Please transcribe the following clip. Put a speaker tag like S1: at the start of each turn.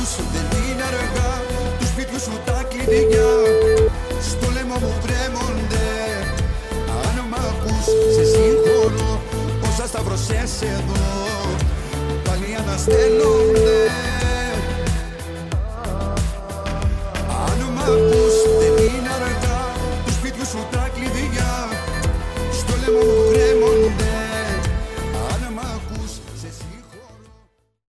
S1: ακούς, δεν είναι αργά. Του σπίτιου σου τα κλειδιά στο λαιμό μου βρέμονται. Αν μ' ακούς, σε συγχωρώ, όσα σταυρωσές εδώ πάλι αναστέλνω.